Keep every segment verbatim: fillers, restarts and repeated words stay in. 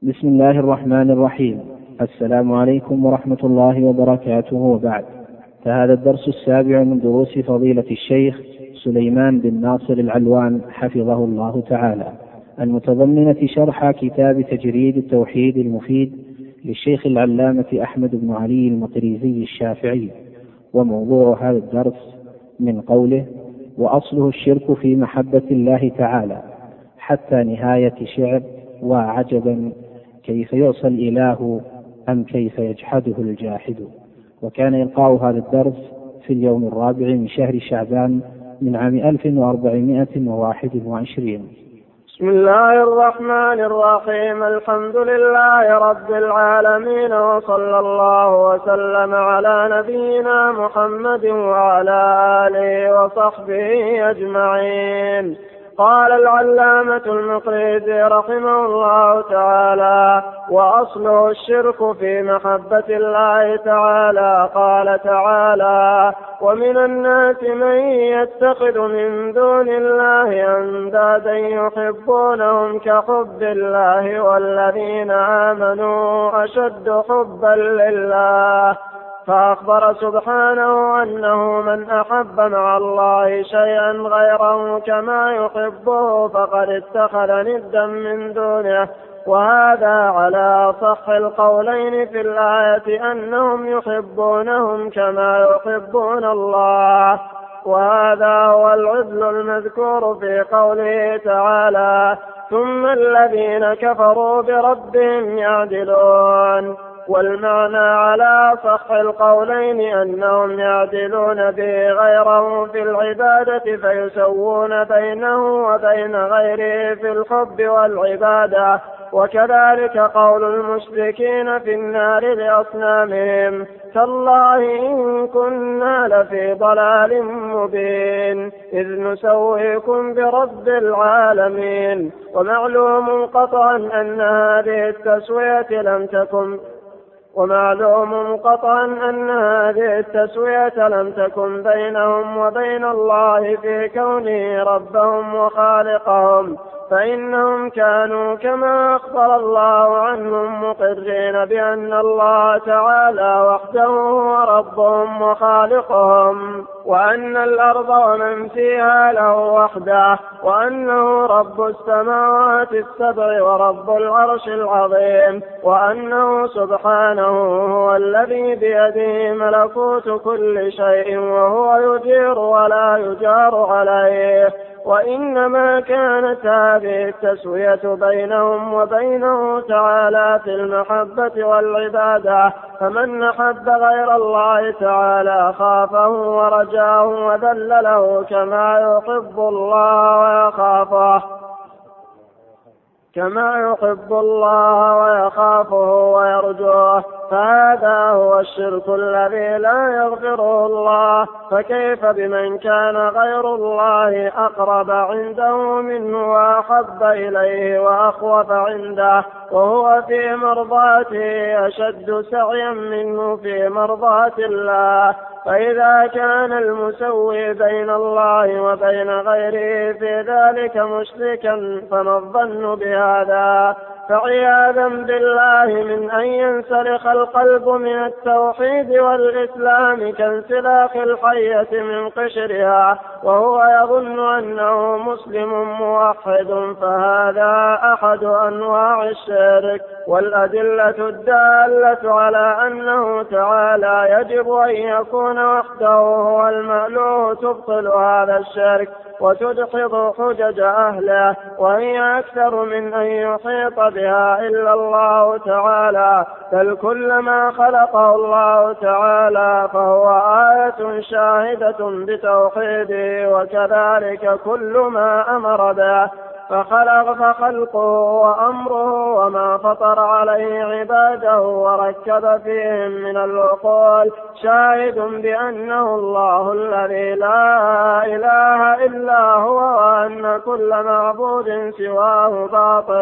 بسم الله الرحمن الرحيم. السلام عليكم ورحمة الله وبركاته، وبعد. فهذا الدرس السابع من دروس فضيلة الشيخ سليمان بن ناصر العلوان حفظه الله تعالى، المتضمنة شرح كتاب تجريد التوحيد المفيد للشيخ العلامة أحمد بن علي المقريزي الشافعي. وموضوع هذا الدرس من قوله: وأصله الشرك في محبة الله تعالى، حتى نهاية شعر: وعجبا كيف يعصى الإله أم كيف يجحده الجاحد. وكان إلقاء هذا الدرس في اليوم الرابع من شهر شعبان من عام ألف وأربعمائة وواحد وعشرين. بسم الله الرحمن الرحيم. الحمد لله رب العالمين، وصلى الله وسلم على نبينا محمد وعلى آله وصحبه أجمعين. قال العلامة المقريزي رحمه الله تعالى: وأصله الشرك في محبة الله تعالى. قال تعالى: ومن الناس من يتخذ من دون الله أندادا يحبونهم كحب الله والذين آمنوا أشد حبا لله. فأخبر سبحانه أنه من أحب مع الله شيئا غيره كما يحبه فقد اتخذ ندا من دونه. وهذا على صح القولين في الآية، أنهم يحبونهم كما يحبون الله، وهذا هو العدل المذكور في قوله تعالى: ثم الذين كفروا بربهم يعدلون. والمعنى على صح القولين أنهم يعدلون به غيره في العبادة، فيسوون بينه وبين غيره في الحب والعبادة. وكذلك قول المشركين في النار لأصنامهم: تالله إن كنا لفي ضلال مبين إذ نسويكم برب العالمين. ومعلوم قطعا أن هذه التسوية لم تكن ومعلوم قطعا أن هذه التسوية لم تكن بينهم وبين الله في كونه ربهم وخالقهم، فإنهم كانوا كما أخبر الله عنهم مقرين بأن الله تعالى وحده هو ربهم وخالقهم، وأن الأرض ومن فيها له وحده، وأنه رب السماوات السبع ورب العرش العظيم، وأنه سبحانه هو الذي بيده ملكوت كل شيء وهو يجير ولا يجار عليه. وإنما كانت هذه التسوية بينهم وبينه تعالى في المحبة والعبادة، فمن أحب غير الله تعالى خافه ورجاه وذلله كما يحب الله ويخافه كما يحب الله ويخافه ويرجوه، فهذا هو الشرك الذي لا يغفره الله. فكيف بمن كان غير الله أقرب عنده منه وأحب إليه وأخوف عنده، وهو في مرضاته أشد سعيا منه في مرضاة الله. فإذا كان المسوي بين الله وبين غيره في ذلك مشركا، فما الظن بهذا؟ فعياذا بالله من أن ينسلخ القلب من التوحيد والإسلام كانسلاخ الحية من قشرها وهو يظن أنه مسلم موحد، فهذا أحد أنواع الشرك. والأدلة الدالة على أنه تعالى يجب أن يكون وحده هو المألوه تبطل هذا الشرك وتدحض حجج أهله، وهي أكثر من أن يحيط بها إلا الله تعالى، بل كل ما خلقه الله تعالى فهو آية شاهدة بتوحيده، وكذلك كل ما أمر به فخلق فخلقه وأمره وما فطر عليه عباده وركب فيهم من العقول شاهد بأنه الله الذي لا إله إلا هو، وأن كل معبود سواه باطل.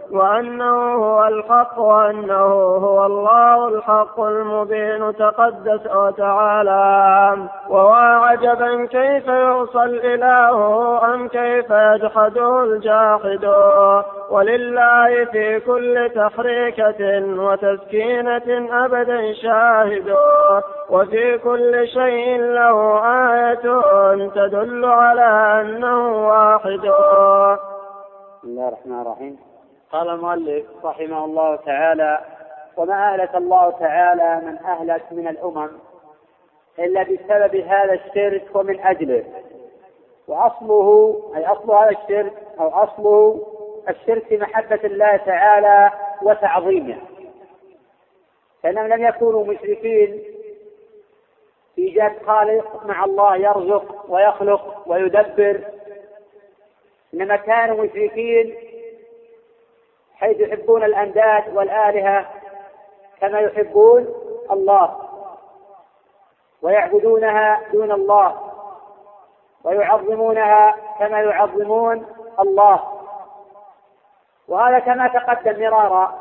وأنه هو الحق وأنه هو الله الحق المبين تقدس وتعالى. وهو عجبا كيف يعصى الإله أم كيف يجحده الجاحد، ولله في كل تحريكة وتسكينة أبدا شاهد، وفي كل شيء له آية تدل على أنه واحد. بسم الله الرحمن الرحيم. قال المؤلف رحمه الله تعالى: وما أهلك الله تعالى من أهلك من الأمم إلا بسبب هذا الشرك ومن أجله. وأصله أي أصل هذا الشرك أو أصله الشرك في محبة الله تعالى وتعظيمه، فإنهم لم يكونوا مشركين في إيجاد خالق مع الله يرزق ويخلق ويدبر، إنما كانوا مشركين حيث يحبون الأنداد والآلهة كما يحبون الله، ويعبدونها دون الله، ويعظمونها كما يعظمون الله. وهذا كما تقدم مرارا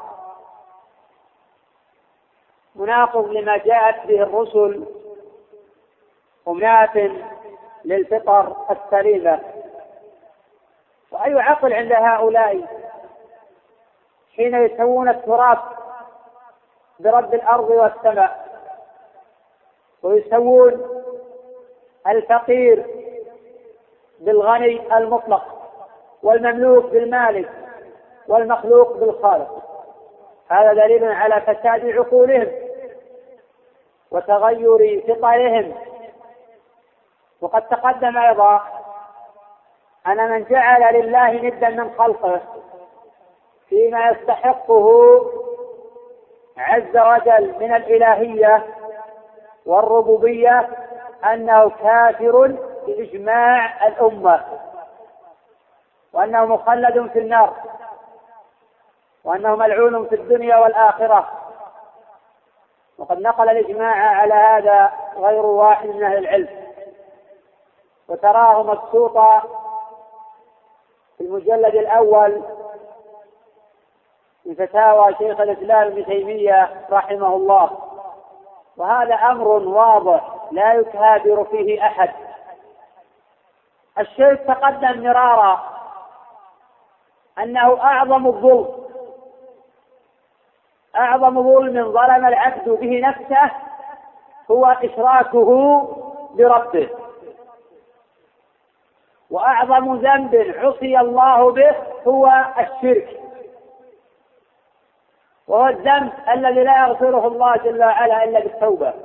مناقض لما جاءت به الرسل ومناف للفطر السليمة. وأي عقل عند هؤلاء حين يسوون التراب برب الأرض والسماء، ويسوون الفقير بالغني المطلق، والمملوك بالمالك، والمخلوق بالخالق. هذا دليل على فساد عقولهم وتغير فطرهم. وقد تقدم أيضا أن من جعل لله ندا من خلقه فيما يستحقه عز وجل من الإلهية والربوبية أنه كافر بإجماع الأمة، وأنه مخلد في النار، وأنه ملعون في الدنيا والآخرة. وقد نقل الإجماع على هذا غير واحد من أهل العلم، وتراه مبسوطا في المجلد الأول من فتاوى شيخ الإسلام ابن تيمية رحمه الله. وهذا أمر واضح لا يكابر فيه أحد. الشرك تقدم مرارا أنه أعظم الظلم، أعظم ظلم ظلم العبد به نفسه هو إشراكه بربه، وأعظم ذنب عصي الله به هو الشرك، وهو الذنب الذي لا يغفره الله جل وعلا إلا بالتوبة.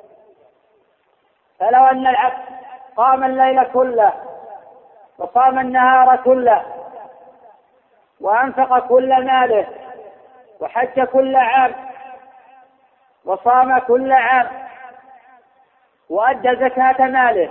فلو أن العبد قام الليل كله وصام النهار كله وأنفق كل ماله وحج كل عام وصام كل عام وأدى زكاة ماله،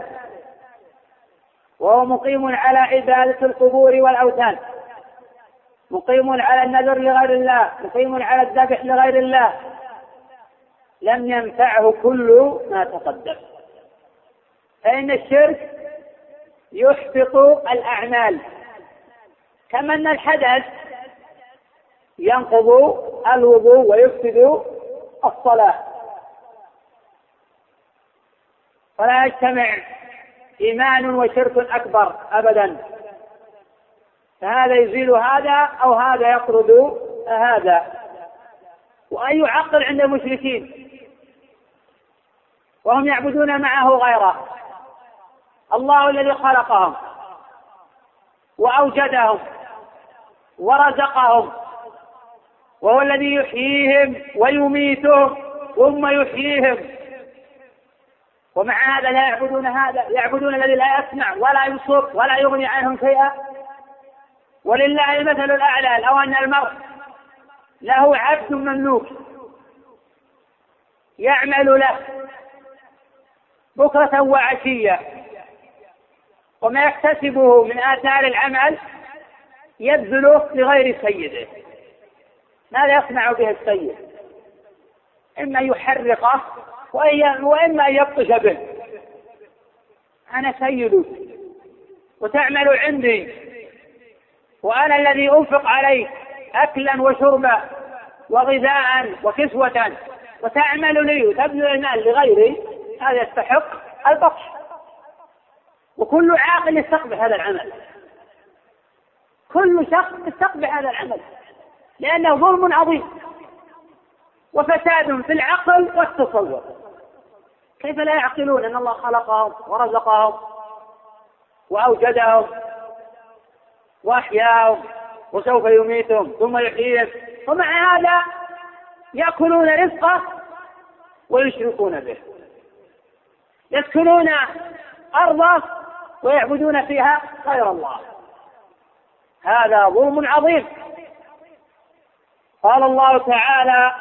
وهو مقيم على عبادة القبور والأوثان، مقيم على النذر لغير الله، مقيم على الذبح لغير الله، لم ينفعه كل ما تقدم. فإن الشرك يحبط الأعمال، كما أن الحدث ينقض الوضوء ويفسد الصلاة. فلا يجتمع إيمان وشرك أكبر أبدا، فهذا يزيل هذا أو هذا يطرد هذا. وأي عقل عند المشركين وهم يعبدون معه غيره، الله الذي خلقهم وأوجدهم ورزقهم، وهو الذي يحييهم ويميتهم ثم يحييهم، ومع هذا لا يعبدون هذا، يعبدون الذي لا يسمع ولا يبصر ولا يغني عنهم شيئا. ولله المثل الأعلى. لو أن المرء له عبد مملوك يعمل له بكرة وعشية، وما يكتسبه من آثار العمل يبذله لغير سيده، ماذا يصنع به السيد؟ إما يحرقه وإما يبطش به. أنا سيدك وتعمل عندي، وأنا الذي أنفق عليك أكلا وشربا وغذاء وكسوة وتعمل لي وتبذل المال لغيري، هذا يستحق البطش. وكل عاقل يستقبح هذا العمل، كل شخص يستقبح هذا العمل، لأنه ظلم عظيم وفساد في العقل والتصور. كيف لا يعقلون أن الله خلقهم ورزقهم وأوجدهم وأحياهم وسوف يميتهم ثم يحييهم، ومع هذا يأكلون رزقه ويشركون به، يسكنون أرضه ويعبدون فيها غير الله. هذا ظلم عظيم. قال الله تعالى: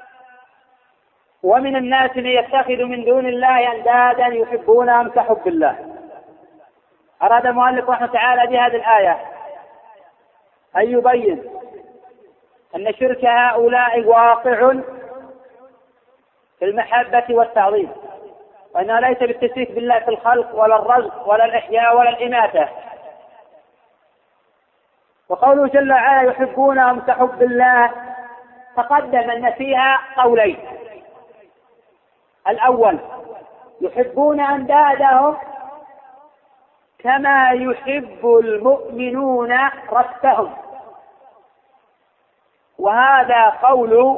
ومن الناس من يتخذ من دون الله أندادا يحبونهم كحب الله. أراد المؤلف رحمه تعالى بهذه الآية أن يبين أن شرك هؤلاء واقع في المحبة والتعظيم، وأنه ليس بالتشريك بالله في الخلق ولا الرزق ولا الإحياء ولا الإماتة. وقوله جل وعلا يحبونهم كحب الله، تقدم أن فيها قولين: الأول يحبون أندادهم كما يحب المؤمنون ربهم، وهذا قول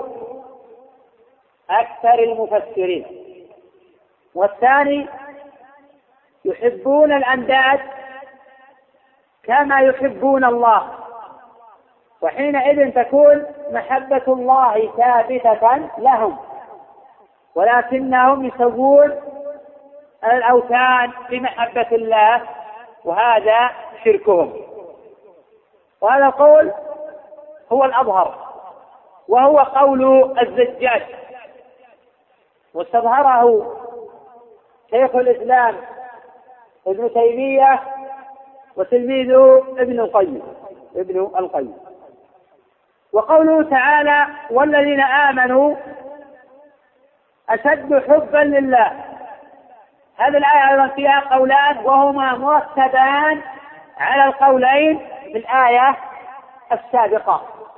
أكثر المفسرين. والثاني يحبون الأنداد كما يحبون الله، وحينئذ تكون محبة الله ثابتة لهم، ولكنهم يسوون الأوثان بمحبة الله، وهذا شركهم. وهذا القول هو الأظهر، وهو قول الزجاج، واستظهره شيخ الإسلام ابن تيمية وتلميذه ابن القيم ابن القيم. وقوله تعالى: والذين آمنوا أشد حبا لله، هذه الآية أيضا فيها قولان وهما مرتبان على القولين في الآية السابقة.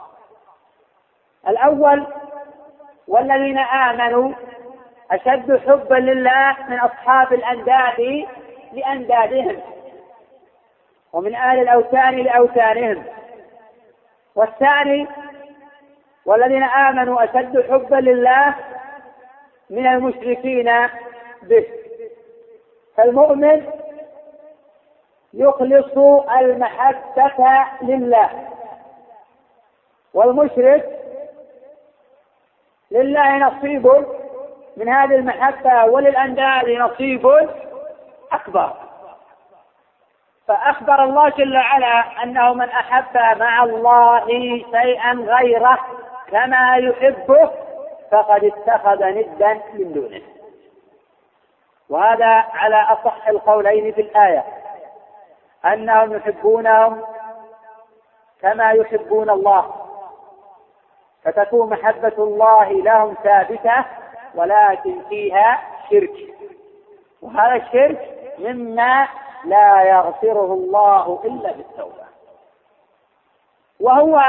الأول: والذين آمنوا أشد حبا لله من أصحاب الأنداد لأندادهم، ومن أهل الأوثان لأوثانهم. والثاني: والذين آمنوا أشد حبا لله من المشركين به. فالمؤمن يخلص المحبة لله، والمشرك لله نصيب من هذه المحبة وللأنداد نصيب أكبر. فأخبر الله جل وعلا أنه من أحب مع الله شيئا غيره كما يحبه فقد اتخذ ندا من دونه. وهذا على أصح القولين في الآية، أنهم يحبونهم كما يحبون الله، فتكون محبة الله لهم ثابتة، ولكن فيها شرك، وهذا الشرك مما لا يغفره الله إلا بالتوبة. وهو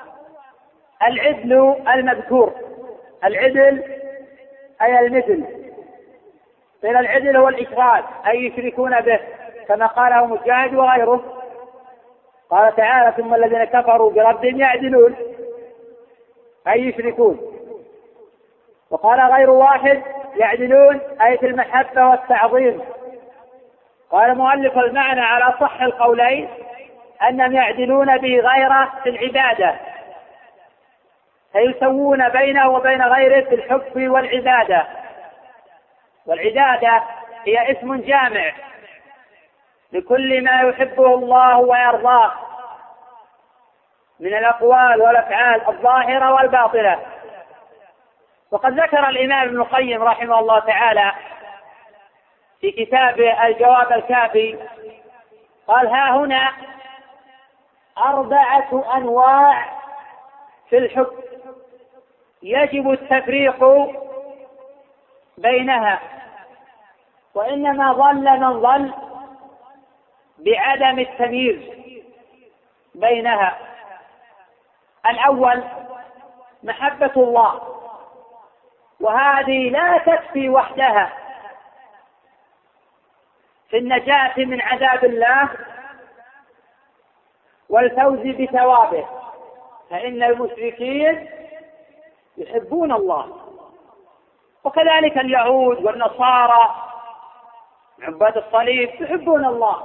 العدل المذكور. العدل أي المثل، فإن العدل هو الإشراك، أي يشركون به، كما قاله مجاهد وغيره. قال تعالى: ثم الذين كفروا بربهم يعدلون، أي يشركون. وقال غير واحد: يعدلون أي في المحبة والتعظيم. قال مؤلف: المعنى على صح القولين أنهم يعدلون به غيره في العبادة، فيسوون بينه وبين غيره في الحب والعبادة. والعبادة هي اسم جامع لكل ما يحبه الله ويرضاه من الأقوال والأفعال الظاهرة والباطنة. وقد ذكر الإمام ابن القيم رحمه الله تعالى في كتابه الجواب الكافي، قال: ها هنا أربعة أنواع في الحب يجب التفريق بينها، وإنما ضل من ضل بعدم التمييز بينها. الأول محبة الله، وهذه لا تكفي وحدها في النجاة من عذاب الله والفوز بثوابه، فإن المشركين يحبون الله، وكذلك اليهود والنصارى عباد الصليب يحبون الله.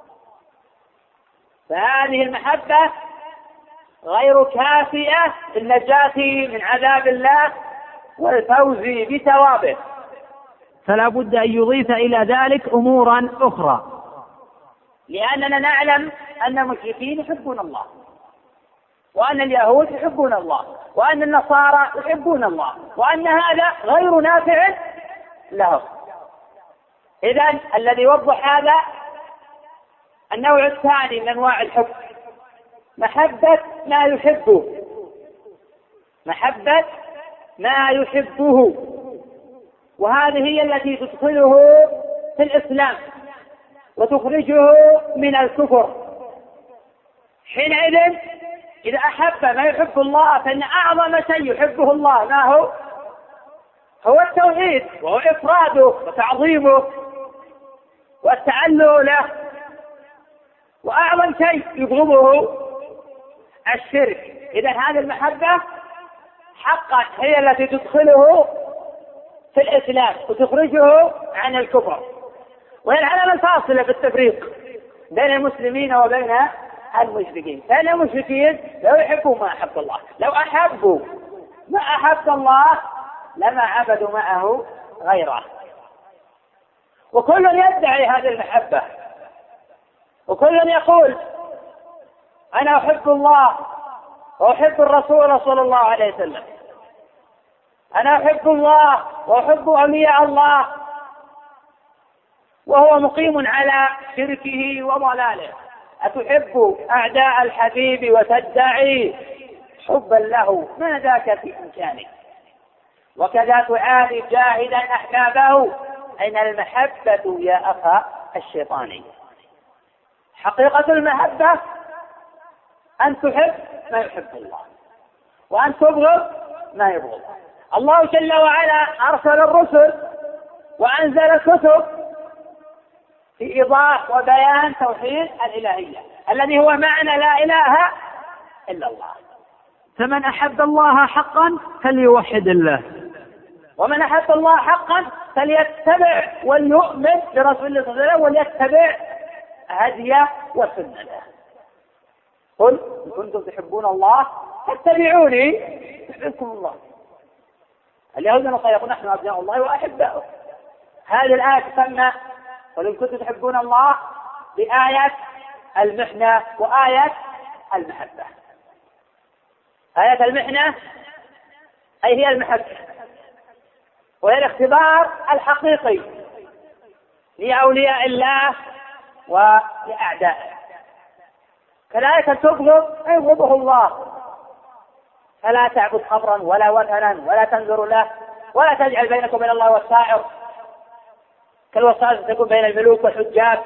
فهذه المحبة غير كافية في النجاة من عذاب الله والفوز بثوابه، فلا بد أن يضيف إلى ذلك أمورا أخرى، لأننا نعلم أن المشركين يحبون الله، وأن اليهود يحبون الله، وأن النصارى يحبون الله، وأن هذا غير نافع لهم. إذن الذي يوضح هذا النوع الثاني من أنواع الحب، محبة ما يحبه، محبة ما يحبه، وهذه هي التي تدخله في الإسلام وتخرجه من الكفر. حينئذ إذا أحب ما يحب الله فإن أعظم شيء يحبه الله ما هو؟ هو التوحيد، وهو إفراده وتعظيمه والتعلق له. وأعظم شيء يبغضه الشرك. إذن هذه المحبة حقا هي التي تدخله في الإسلام وتخرجه عن الكفر. وهي العلامة الفاصلة في التفريق بين المسلمين وبين المشركين، فإن المشركين لو يحبوا ما أحب الله، لو أحبوا ما أحب الله لما عبدوا معه غيره. وكل يدعي هذه المحبة، وكل يقول أنا أحب الله وأحب الرسول صلى الله عليه وسلم، أنا أحب الله وأحب أولياء الله، وهو مقيم على شركه وضلاله. أتحب أعداء الحبيب وتدعي حبا له، ما ذاك في إمكانه، وكذا تعادي جاهدا أحبابه. أين المحبة يا أخا الشيطاني؟ حقيقة المحبة أن تحب ما يحب الله، وأن تبغض ما يبغض الله. جل وعلا أرسل الرسل وأنزل الكتب في إيضاح وبيان توحيد الإلهية الذي هو معنى لا إله إلا الله. فمن أحب الله حقا فليوحد الله، ومن أحب الله حقا فليتبع وليؤمن برسول الله صلى الله عليه وسلم وليتبع هديه وسنته. قل إن كنتم تحبون الله فاتبعوني يحببكم الله. اليهود والنصارى يقولون نحن أبناء الله وأحباؤه. هذه الآية تسمى قل إن كنتم تحبون الله بآية المحنة وآية المحبة. آية المحنة أي هي المحبة، وهي الاختبار الحقيقي لأولياء الله ولأعدائه. كذلك تبغض يبغضه الله، فلا تعبد خمرا ولا وثنا ولا تنذر له ولا تجعل بينك وبين الله وسائط كالوسائط تكون بين الملوك والحجاب،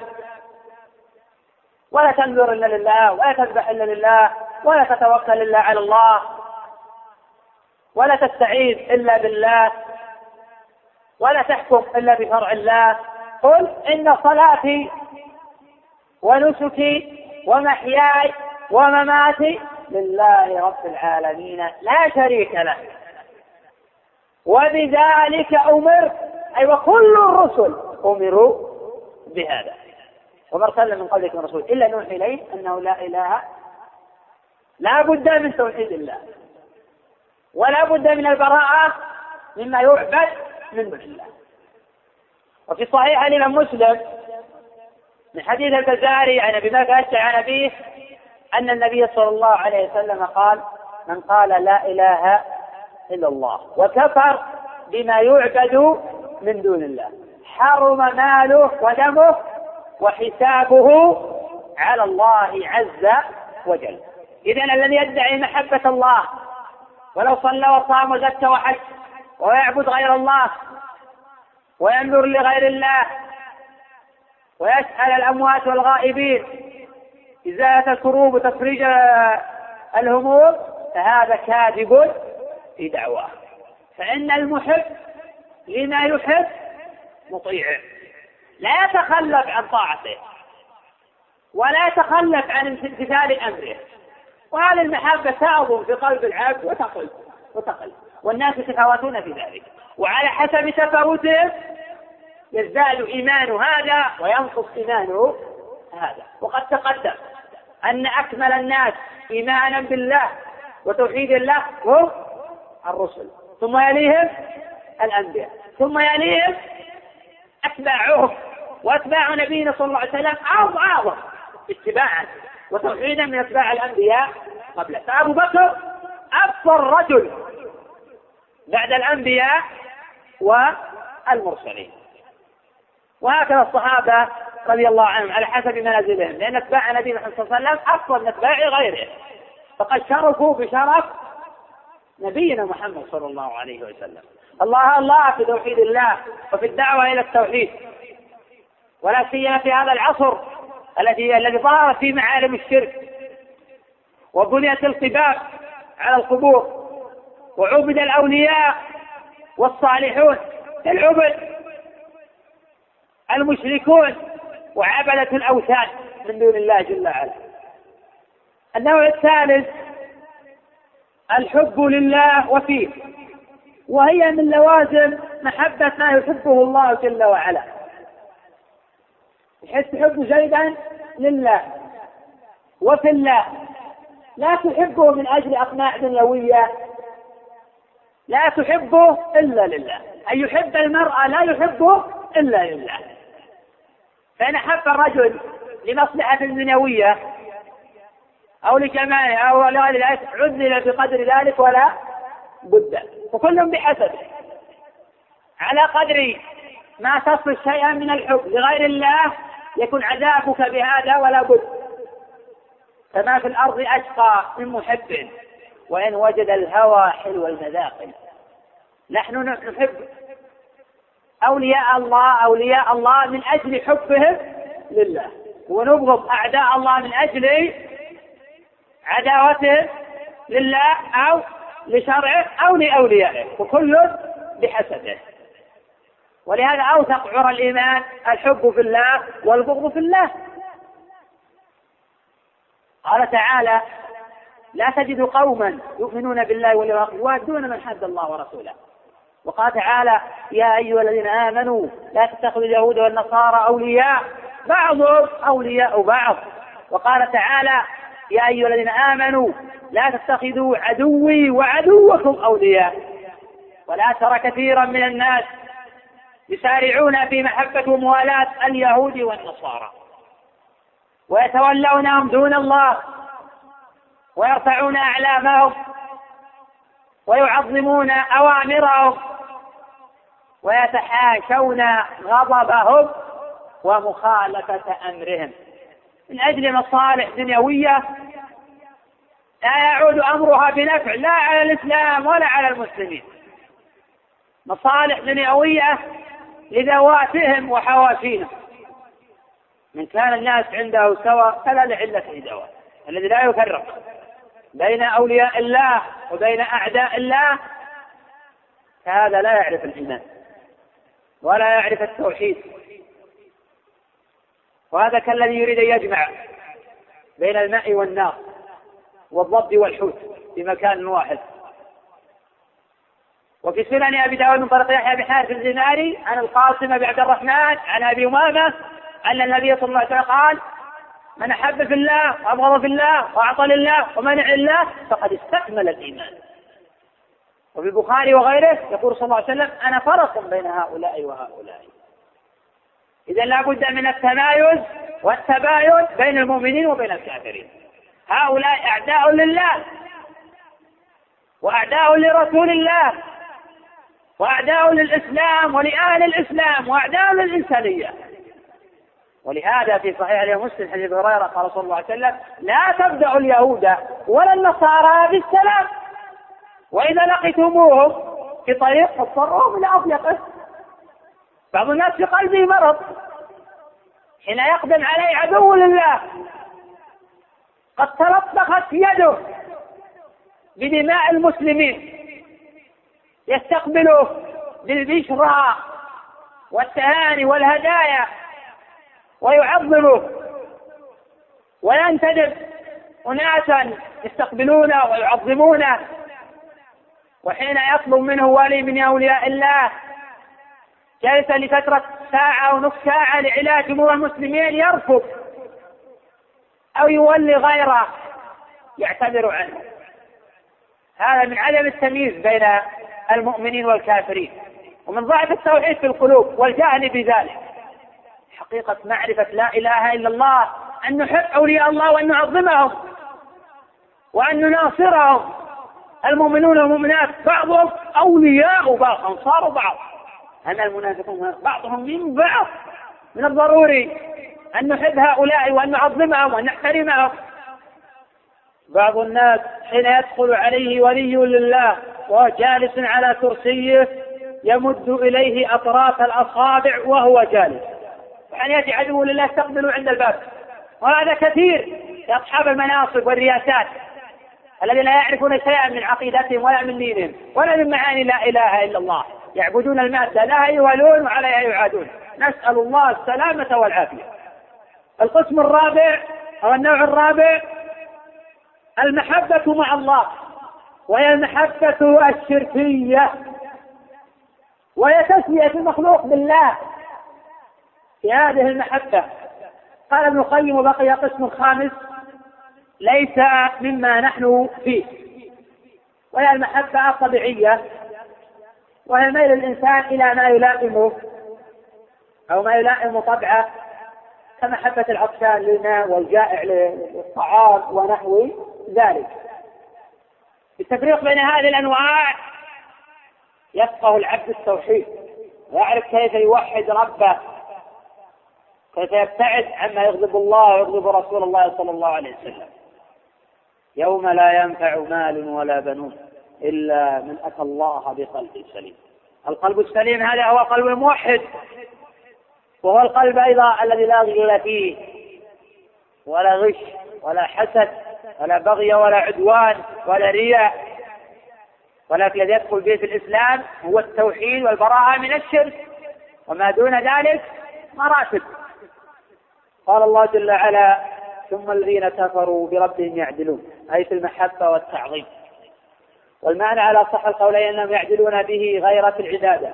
ولا تنذر إلا لله، ولا تذبح إلا لله، ولا تتوكل إلا على الله، ولا تستعيذ إلا بالله، ولا تحكم إلا بشرع الله. قل إن صلاتي ونسكي ومحياي ومماتي لله رب العالمين لا شريك له وبذلك أمرت، أي وكل الرسل أمروا بهذا، وما أرسلنا من قبلك من رسول إلا نوحي إليه أنه لا إله، لا بد من توحيد الله، ولا بد من البراءة مما يعبد من دون الله. وفي صحيح الإمام مسلم من حديث البزاري عن أبي بكر عن أبيه أن النبي صلى الله عليه وسلم قال من قال لا إله إلا الله وكفر بما يعبد من دون الله حرم ماله ودمه وحسابه على الله عز وجل. إذن الذي يدعي محبة الله ولو صلى وصام وزكى وحج ويعبد غير الله وينذر لغير الله ويسأل الأموات والغائبين إزالة الكروب وتفريج الهموم، فهذا كاذب في دعواه، فإن المحب لما يحب مطيع لا يتخلف عن طاعته ولا يتخلف عن امتثال أمره، وهذه المحبة تعظم في قلب العبد وتقل وتقل والناس يتفاوتون في ذلك، وعلى حسب تفاوتهم يزداد إيمان هذا وينقص إيمانه هذا. وقد تقدم أن أكمل الناس إيمانا بالله وتوحيد الله هم الرسل، ثم يليهم الأنبياء، ثم يليهم أتباعهم وأتباع نبينا صلى الله عليه وسلم أعظم اتباعا وتوحيدا من أتباع الأنبياء قبله. فأبو بكر أفضل رجل بعد الأنبياء والمرسلين، وهكذا الصحابة رضي الله عنهم على حسب منازلهم، لأن أتباع نبينا صلى الله عليه وسلم أفضل من أتباع غيره، فقد شرفوا بشرف نبينا محمد صلى الله عليه وسلم. الله الله في توحيد الله وفي الدعوة إلى التوحيد، ولا سيما في هذا العصر الذي الذي ظهرت فيه معالم الشرك وبنيت القباب على القبور وعبد الأولياء والصالحون كالعبد المشركون وعبدة الأوثان من دون الله جل وعلا. النوع الثالث الحب لله وفيه، وهي من لوازم محبة ما يحبه الله جل وعلا، يحس حب زيدا لله وفي الله، لا تحبه من أجل أقناع دنيوية، لا تحبه إلا لله، أن يحب المرأة لا يحبه إلا لله. فإن أحب الرجل لمصلحة دنيوية أو لجماله أو لغير ذلك عذل بقدر ذلك ولا بد، وكل بحسبه، على قدر ما تصف شيئا من الحب لغير الله يكون عذابك بهذا ولا بد. فما في الأرض أشقى من محب وإن وجد الهوى حلو المذاق. نحن نحب أولياء الله أولياء الله من أجل حبهم لله، ونبغض أعداء الله من أجل عداوتهم لله أو لشرعه أو لأوليائه، وكل بحسبه. ولهذا أوثق عرى الإيمان الحب في الله والبغض في الله. قال تعالى: لا تجد قوما يؤمنون بالله واليوم الآخر يوادون من حد الله ورسوله. وقال تعالى: يا أيها الذين آمنوا لا تتخذوا اليهود والنصارى أولياء بعضهم أولياء بعض. وقال تعالى: يا أيها الذين آمنوا لا تتخذوا عدوي وعدوكم أولياء. ولا ترى كثيرا من الناس يسارعون في محبة وموالاة اليهود والنصارى ويتولونهم دون الله ويرفعون أعلامهم ويعظمون أوامرهم ويتحاشون غضبهم ومخالفة أمرهم من أجل مصالح دنيوية لا يعود أمرها بنفع لا على الإسلام ولا على المسلمين، مصالح دنيوية لذواتهم وحواشينهم. من كان الناس عنده سوى فلا لعلته دواء. الذي لا يفرق بين أولياء الله وبين أعداء الله فهذا لا يعرف الإيمان ولا يعرف التوحيد، وهذا كالذي يريد أن يجمع بين الماء والنار والضب والحوت في مكان واحد. وفي سنن أبي داود من طريق يحيى بن حارث الزناري عن القاسم بن عبد الرحمن عن أبي أمامة أن النبي صلى الله عليه وسلم قال: من أحب في الله وأبغض في الله وأعطى لله ومنع لله فقد استكمل الإيمان. وفي البخاري وغيره يقول صلى الله عليه وسلم: أنا فرق بين هؤلاء وهؤلاء. إذا لا بد من التمايز والتباين بين المؤمنين وبين الكافرين. هؤلاء أعداء لله وأعداء لرسول الله وأعداء للإسلام ولأهل الإسلام وأعداء للإنسانية. ولهذا في صحيح الإمام مسلم حديث هريرة قال صلى الله عليه وسلم: لا تبدأوا اليهود ولا النصارى بالسلام، وإذا لقيتموهم في طريق فاضطروهم إلى أضيقه. بعض الناس في قلبه مرض حين يقدم عليه عدو لله قد تلطخت يده بدماء المسلمين، يستقبله بالبشرى والتهاني والهدايا ويعظمه، وينتدب أناسا يستقبلونه ويعظمونه، وحين يطلب منه ولي من أولياء الله جلس لفترة ساعة أو نصف ساعة لعلاج أمور المسلمين يرفض أو يولي غيره يعتذر عنه. هذا من عدم التمييز بين المؤمنين والكافرين، ومن ضعف التوحيد في القلوب والجهل بذلك. حقيقة معرفة لا إله إلا الله أن نحب أولياء الله وأن نعظمهم وأن نناصرهم. المؤمنون والمؤمنات بعضهم أولياء بعض، أنصار بعض، أن المنافقون بعضهم من بعض. من الضروري أن نحب هؤلاء وأن نعظمهم وأن نحترمهم. بعض الناس حين يدخل عليه ولي لله وهو جالس على كرسيه يمد إليه أطراف الأصابع وهو جالس، وحين يأتي عدو لله يستقبله عند الباب. وهذا كثير في أصحاب المناصب والرياسات الذين لا يعرفون شيئا من عقيدتهم ولا من دينهم ولا من معاني لا إله إلا الله، يعبدون المادة لها يولون وعليها يعادون. نسأل الله السلامة والعافية. القسم الرابع أو النوع الرابع المحبة مع الله، وهي المحبة الشركية، وهي تسمية المخلوق بالله في هذه المحبة. قال ابن القيم وبقي قسم خامس ليس مما نحن فيه، وهي المحبة الطبيعية، وهي ميل الإنسان إلى ما يلائمه أو ما يلائم طبعه، كمحبة العطشان للماء والجائع للطعام ونحو ذلك. التفريق بين هذه الأنواع يفقه العبد التوحيد ويعرف كيف يوحد ربه، كيف يبتعد عما يغضب الله ويغضب رسول الله صلى الله عليه وسلم. يوم لا ينفع مال ولا بنون إلا من أتى الله بقلب سليم. القلب السليم هذا هو قلب الموحد، وهو القلب أيضا الذي لا غل فيه ولا غش ولا حسد ولا بغي ولا عدوان ولا رياء، ولكن الذي يدخل به في الإسلام هو التوحيد والبراءة من الشرك، وما دون ذلك مراتب. قال الله جل وعلا: ثم الذين كفروا بربهم يعدلون، أي في المحبة والتعظيم. والمعنى على صح القولين أنهم يعدلون به غيرة العبادة،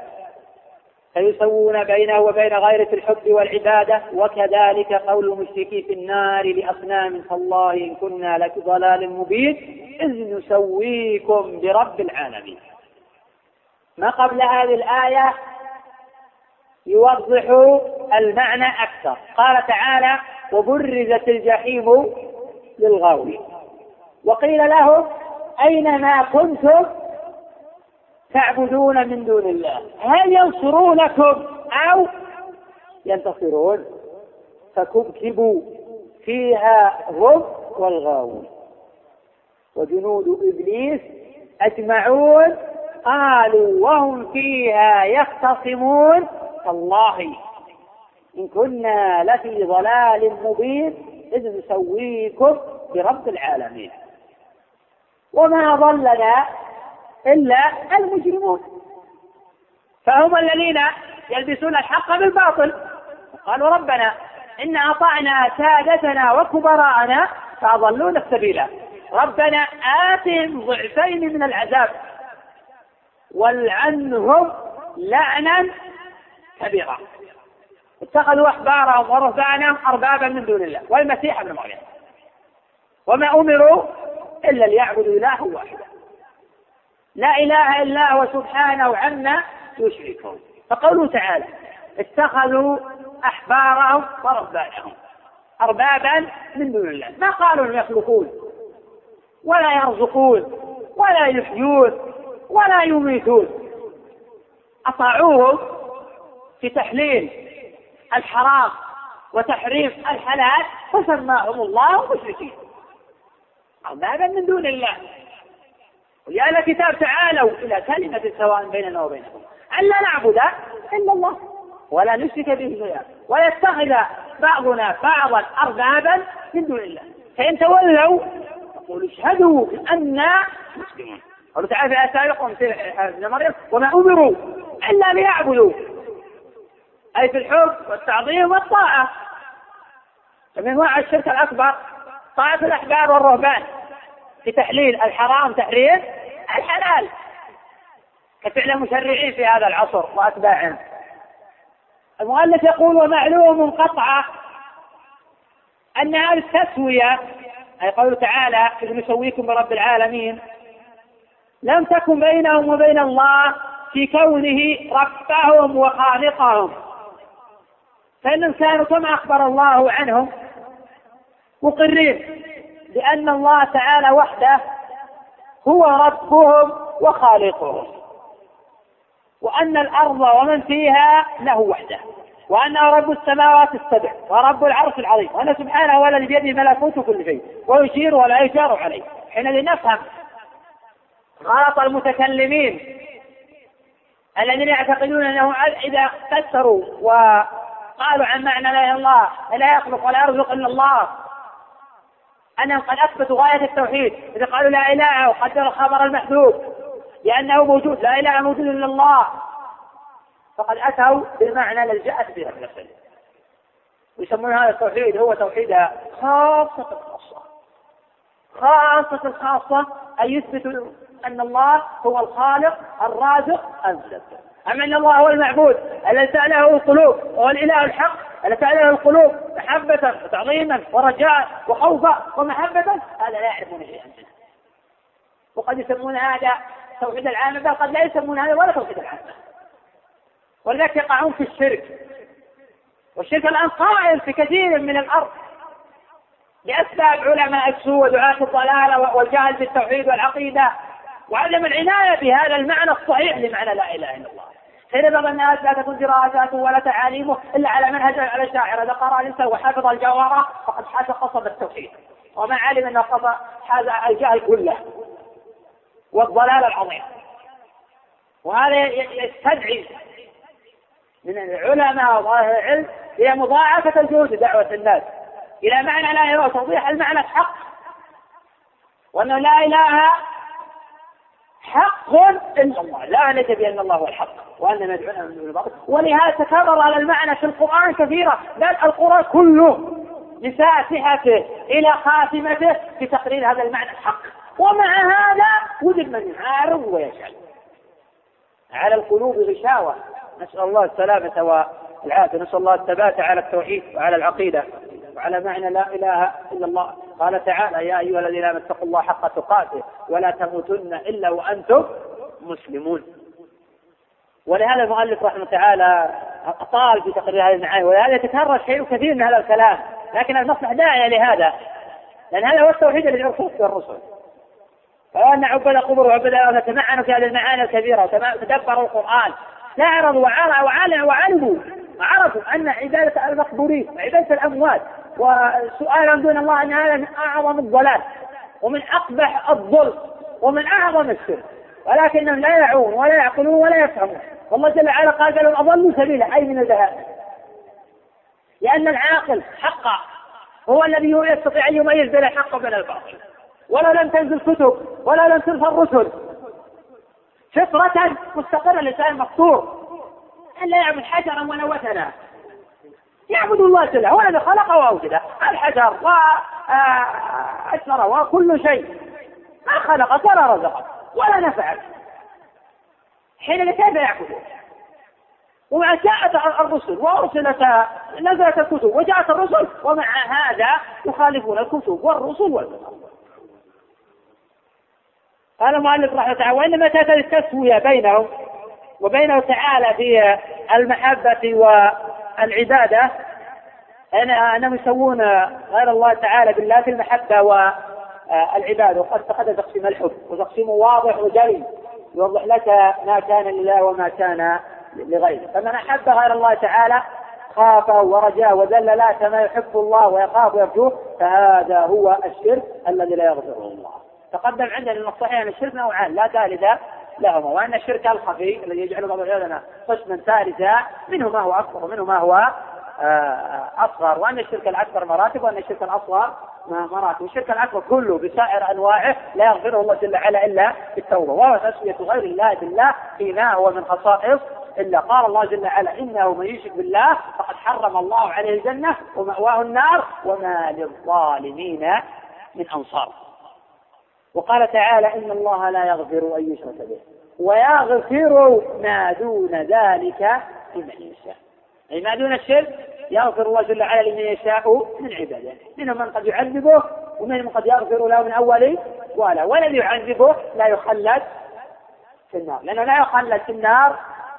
فيسوون بينه وبين غيرة الحب والعبادة. وكذلك قول المشركين في النار لأصنام: تالله إن كنا لفي ضلال مبين إذ نسويكم برب العالمين. ما قبل هذه الآية يوضح المعنى أكثر. قال تعالى: وبرزت الجحيم للغاوين، وقيل له: أينما كنتم تعبدون من دون الله هل ينصرونكم أو ينتصرون؟ فكبكبوا فيها هم والغاوون وجنود إبليس أجمعون قالوا وهم فيها يختصمون: تالله إن كنا لفي ضلال مبين إذ نسويكم برب العالمين. وما ضلنا إلا المجرمون، فهم الذين يلبسون الحق بالباطل. قالوا: ربنا إن أطعنا سادتنا وكبراءنا فأضلونا السبيل، ربنا آتهم ضعفين من العذاب والعنهم لعنا كبيرا. اتخذوا أحبارهم ورهبانهم أربابا من دون الله والمسيح ابن مريم وما أمروا إلا ليعبدوا إله واحدا لا إله إلا هو سبحانه عما يشركون. فقوله تعالى: اتخذوا أحبارهم ورهبانهم أربابا من دون الله، ما قالوا أن يخلقون ولا يرزقون ولا يحيون ولا يميتون، أطاعوهم في تحليل الحرام وتحريم الحلال فسماهم الله مشركين أربابا من دون الله. ويا أهل الكتاب تعالوا إلى كلمة سواء بيننا وبينكم ألا نعبد إلا الله ولا نشرك به شيئا ولا يتخذ بعضنا بعضا أربابا من دون الله، فإن تولوا قل اشهدوا بأننا مسلمون. قالوا تعالى في آية سابقة في مريم وما أمروا إلا ليعبدوا، أي في الحب والتعظيم والطاعة. فمن أنواع الشرك الأكبر طاعة الأحبار والرهبان في تحليل الحرام تحريم الحلال كفعل المشرعين في هذا العصر وأتباعهم. المؤلف يقول ومعلوم قطعا أن هذه التسوية، أي قوله تعالى إذ نسويكم برب العالمين، لم تكن بينهم وبين الله في كونه ربهم وخالقهم، فإنهم كانوا كما أخبر الله عنهم مقرين بأن الله تعالى وحده هو ربهم وخالقهم، وأن الأرض ومن فيها له وحده، وأنه رب السماوات السبع ورب العرش العظيم، وأنه سبحانه هو الذي بيده ملكوت كل شيء ويشير ولا يشار عليه. حينئذ نفهم غلط المتكلمين الذين يعتقدون أنهم إذا فسروا وقالوا عن معنى لا إله إلا الله لا يخلق ولا يرزق إلا الله أنهم قد أثبتوا غاية التوحيد إذا قالوا لا إله وقدر الخبر المحذوف لأنه موجود لا إله موجود إلا الله، فقد أتوا بالمعنى الذي جاءت به الرسل، ويسمون هذا التوحيد هو توحيد خاصة الخاصة. خاصة الخاصة أي يثبتوا أن الله هو الخالق الرازق المدبر، أما أن الله هو المعبود الذي سأله القلوب، وهو الإله الحق الذي سأله القلوب محبة وتعظيما ورجاء وخوفا ومحبة، هذا لا يعرفون شيئا منه. وقد يسمون هذا توحيد العامة، بل قد لا يسمون هذا ولا توحيد العامة، ولذلك يقعون في الشرك. والشرك الآن قائم في كثير من الأرض لأسباب علماء السوء ودعاة الضلال والجهل بالتوحيد والعقيدة وعدم العناية بهذا المعنى الصحيح لمعنى لا إله إلا الله. حين بعض الناس لا تكون دراساته ولا تعاليمه إلا على منهج على الشاعر، إذا قرأ الإنسان وحفظ الجوهرة فقد حاز قصب التوحيد، وما علم أن قصب حاز الجهل كله والضلال العظيم. وهذا يستدعي من العلماء وظاهر العلم هي مضاعفة الجهود دعوة الناس إلى معنى لا إله وتوضيح المعنى الحق، وأنه لا إله حق إلا الله، لا نجد بأن الله هو الحق وأننا ندعونا من دون الباطل. ولهذا تكرر على المعنى في القرآن كثيرا، بل القرآن كله لفاتحته إلى خاتمته في تقرير هذا المعنى الحق. ومع هذا وجد من يعارض ويجعل على القلوب غشاوة، نسأل الله السلامة والعافية، نسأل الله الثبات على التوحيد وعلى العقيدة وعلى معنى لا إله إلا الله. قال تعالى يا أيها الذين آمنوا اتقوا الله حق تقاته ولا تموتن إلا وأنتم مسلمون. ولهذا المؤلف رحمه تعالى أطال في تقرير هذه المعاني، ولهذا يتكرر شيء كثير من هذا الكلام، لكن المصلحة داعية لهذا، لأن هذا هو التوحيد الذي أرسل به الرسل. فأن عبد القبور وعبد الله تمعنوا في هذه المعاني الكثيرة وتدبروا القرآن، لا عرضوا وعالموا وعلموا وعرفوا أن عبادة المقبورين وعبادة الأموات وسؤال دون الله أن هذا من أعظم الضلال ومن أقبح الظلم ومن أعظم الشرك، ولكنهم لا يعون ولا يعقلون ولا يفهمون. والله جل وعلا قال لهم أضلوا سبيلا، أي من البهائم، لأن العاقل حقا هو الذي يستطيع أن يميز بين الحق وبين الباطل. ولا لم تنزل كتب ولا لم ترسل رسل، فطرة مستقرة لسان مفطور أن لا يعبد حجرا ولا وثنا، يعبد الله جل هو الذي خلق وأوجد الحجر وأشجر وكل شيء، ما خلقك ولا رزقك ولا نفعك، حين كيف يعبدون؟ ومع جاءت الرسل وأرسلت نزلت الكتب وجاءت الرسل، ومع هذا يخالفون الكتب والرسل والكتب. قال المؤلف رحمه الله تعالى وإنما تأتي التسوية بينهم وبينه تعالى في المحبة والعبادة، أنهم يسوون غير الله تعالى بالله في المحبة والعبادة. وقد تقدم تقسيم الحب، وتقسيمه واضح وجلي يوضح لك ما كان لله وما كان لغيره. فمن أحب غير الله تعالى خافه ورجاه وذلله كما يحب الله ويخاف ويرجوه، فهذا هو الشرك الذي لا يغفره الله. تقدم عندنا من الصحيح أن الشرك نوعان لا ثالث لهما، وأن الشرك الخفي الذي يجعل بعض العلماء قسما ثالثا منه ما هو أكبر ومنه ما هو أصغر، وأن الشرك الأكبر مراتب وأن الشرك الأصغر مراتب الشرك الأكبر كله بسائر أنواعه لا يغفره الله جل وعلا إلا بالتوبة، وهو تسمية غير الله بالله فيما هو من خصائص إلا. قال الله جل وعلا إنه من يشرك بالله فقد حرم الله عليه الجنة ومأواه النار وما للظالمين من أنصار. وقال تعالى إن الله لا يغفر أن يشرك به ويغفر ما دون ذلك لمن يشاء. أي ما دون الشرك يغفر الله جل وعلا لمن يشاء من عباده، منهم من قد يعذبه ومنهم قد يغفر له من أول ولا ولن يعذبه لا يخلد في النار، لأنه لا يخلد في النار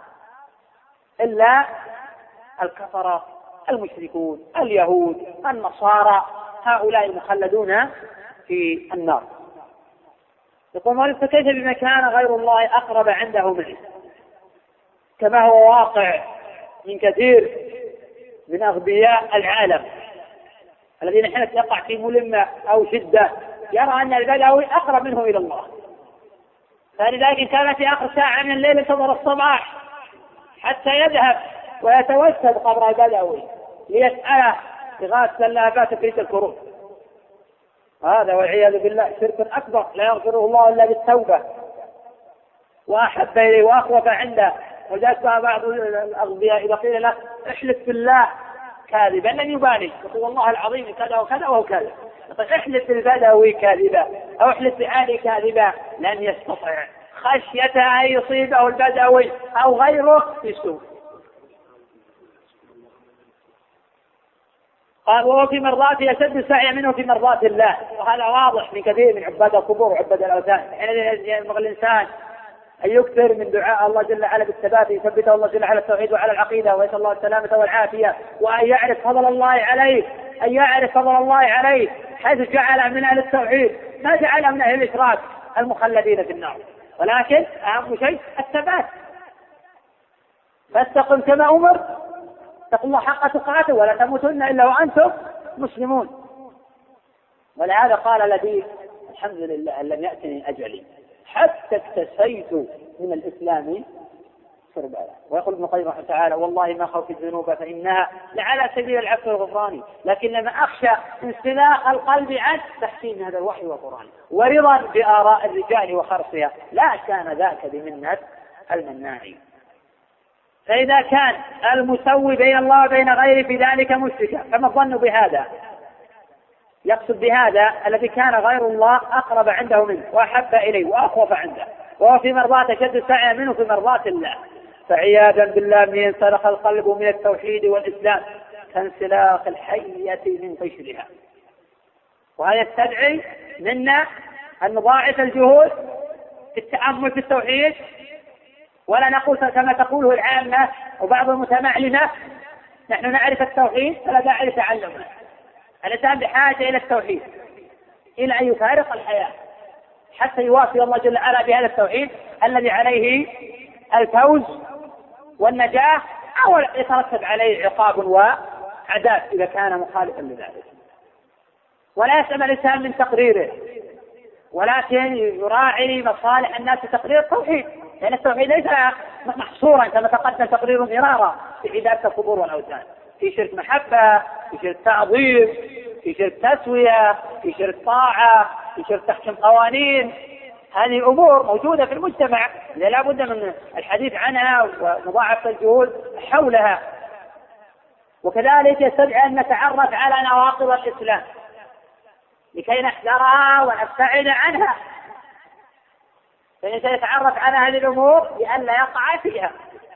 إلا الكفرة المشركون اليهود النصارى، هؤلاء المخلدون في النار. يقول مالك فكيف بما كان غير الله أقرب عنده منه، كما هو واقع من كثير من أغبياء العالم الذين حين يقع في ملمة أو شدة يرى أن البدوي أقرب منه إلى الله، فلذلك كان في آخر ساعة من الليل انتظر الصباح حتى يذهب ويتوسد قبر البدوي ليسأله إغاثة اللهفات في الكروب. هذا والعياذ بالله شرك أكبر لا يغفره الله إلا بالتوبة، وأحب إليه وأخوف عنده. وجاءت بعض الأغبياء إذا قيل له احلف بالله كاذبا لن يبالي، يقول والله العظيم كذا وكذا وهو كذا. احلف بالبدوي كاذبا أو احلف بعالي كاذبا لن يستطيع خشية أن يصيبه البدوي أو غيره في السوء. قال وهو في مرضاته أشد سعيا منه في مرضات الله، وهذا واضح من كثير من عباد القبور وعباد الأوثان. حينئذ ينبغي الإنسان أن يكثر من دعاء الله جل وعلا بالثبات، يثبته الله جل وعلا التوحيد وعلى العقيدة، ويسأل الله السلامة والعافية، وأن يعرف فضل الله عليه، أن يعرف فضل الله عليه حيث جعل من أهل التوحيد ما جعل من أهل الإشراك المخلدين في النار. ولكن أهم شيء الثبات، فاستقم كما أمر، اتقوا الله حق تقاته ولا تموتن إلا وأنتم مسلمون. ولهذا قال لبيد الحمد لله أن لم يأتني أجلي حتى اكتسيت من الإسلام سربالا. ويقول ابن القيم رحمه تعالى والله ما خوف الذنوب فإنها لعلى سبيل العفو والغفران، لكن لما أخشى انسلاخ القلب عن تحسين هذا الوحي والقرآن ورضا بآراء الرجال وخرصها لا كان ذاك بمنة المناعي. فإذا كان المسوي بين الله وبين غيره في ذلك مشركا فما الظن بهذا؟ يقصد بهذا الذي كان غير الله أقرب عنده منه وأحب إليه وأخوف عنده، وهو في مرضاته شد سعيا منه في مرضات الله. فعياذا بالله من ينسلخ القلب من التوحيد والإسلام كانسلاخ الحية من قشرها. وهذا يستدعي منا أن نضاعف الجهود في التأمل في التوحيد، ولا نقول كما تقوله العامة وبعض المتمعلمة نحن نعرف التوحيد فلا داعي لتعلمه. الإنسان بحاجة إلى التوحيد، إلى أن يفارق الحياة حتى يوافي الله جل وعلا بهذا التوحيد الذي عليه الفوز والنجاة، أو يترتب عليه عقاب وعذاب إذا كان مخالفا لذلك. ولا يسلم الإنسان من تقريره، ولكن يراعي مصالح الناس في تقرير التوحيد، لأن التوحيد ليس محصورا كما تقدم تقرير مرارا في عبادة القبور والأوثان، في شرك محبة، في شرك تعظيم، في شرك تسوية، في شرك طاعة، في شرك تحكيم قوانين. هذه أمور موجودة في المجتمع لا بد من الحديث عنها ومضاعفة الجهود حولها. وكذلك يستدعي أن نتعرف على نواقض الإسلام لكي نحذرها ونبتعد عنها، فإن سيتعرف على هذه الأمور لئلا يقع فيها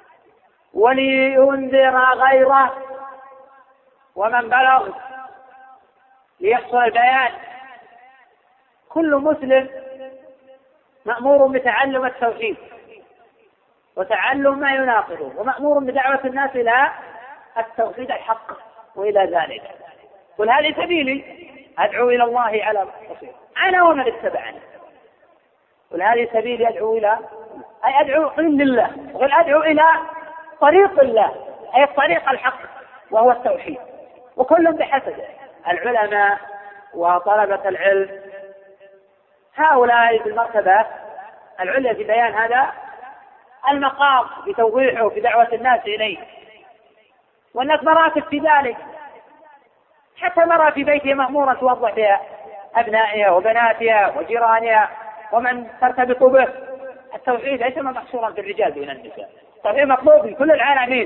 ولينذر غيره ومن بلغ ليحصل البيان. كل مسلم مأمور بتعلم التوحيد وتعلم ما يناقضه، ومأمور بدعوة الناس إلى التوحيد الحق وإلى ذلك. قل هذه سبيلي أدعو إلى الله على بصيرة أنا ومن اتبعني. قل هذه سبيلي أدعو إلى أي أدعو لله، قل أدعو إلى طريق الله أي الطريق الحق وهو التوحيد، وكل بحسبه. العلماء وطلبة العلم هؤلاء في المرتبة العليا في بيان هذا المقام بتوضيحه في دعوة الناس إليه، والناس مراتب في ذلك. حتى المرأة في بيتها مأمورة توضح لأبنائها وبناتها وجيرانها ومن ترتبط به. التوحيد ليس محصورا في الرجال دون النساء، التوحيد مطلوب من كل العالمين،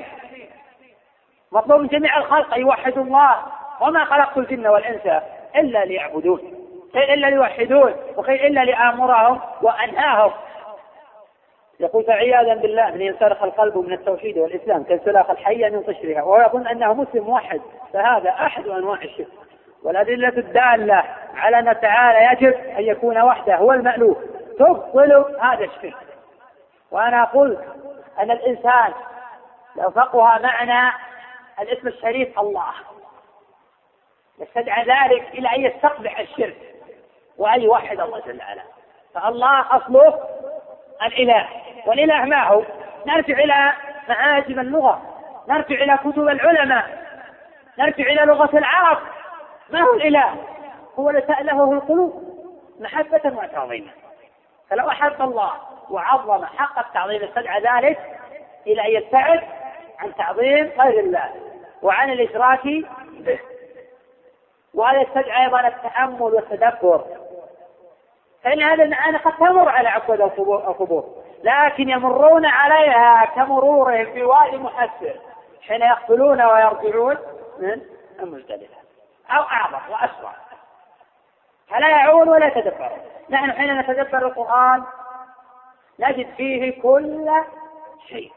مطلوب من جميع الخلق أن يوحدوا الله. وما خلقت الجن والإنس إلا ليعبدون، قيل إلا ليوحدون، وقيل إلا لآمرهم وأنهاهم. يقول فعياذا بالله من ينسلخ القلب من التوحيد والإسلام كانسلاخ الحية من قشرها وهو يظن أنه مسلم موحد، فهذا أحد أنواع الشرك. والأدلة الدالة على أن تعالى يجب أن يكون وحده هو المألوف تبطل هذا الشرك. وأنا قلت أن الإنسان لو فقه معنى الاسم الشريف الله يستدعى ذلك إلى أن يستقبح الشرك وأن يوحد الله جل وعلا. فالله أصله الإله، والإله ما هو؟ نرجع إلى معاجم اللغة، نرجع إلى كتب العلماء، نرجع إلى لغة العرب. ما هو الإله؟ هو الذي تألهه القلوب محبة وتعظيما. فلو أحب الله وعظم حق التعظيم استدعى ذلك إلى أن يبتعد عن تعظيم غير الله وعن الإشراك به. وهذا يستدعي أيضا التأمل والتدبر، فإن هذه المعاني قد تمر على عقود القبور، لكن يمرون عليها كمرورهم في وادي محسر حين يقتلون ويرجعون من المزدلفة أو أعظم وأسرع، فلا يعون ولا يتدبرون. نحن حين نتدبر القرآن نجد فيه كل شيء.